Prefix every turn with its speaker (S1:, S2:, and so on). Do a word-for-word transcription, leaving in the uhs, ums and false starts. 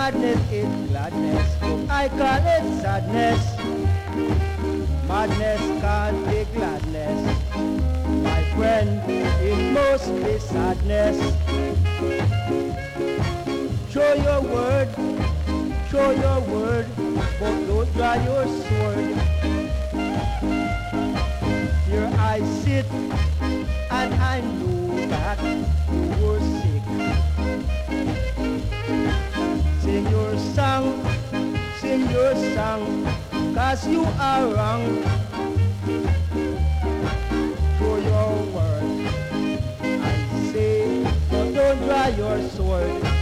S1: madness is gladness. I call it sadness. Madness can't be gladness. My friend, it must be sadness. Show your word, show your word, but don't draw your sword. Here I sit, and I know that you were sick. Sing your song, sing your song, cause you are wrong. Show your word, I say, but don't draw your sword.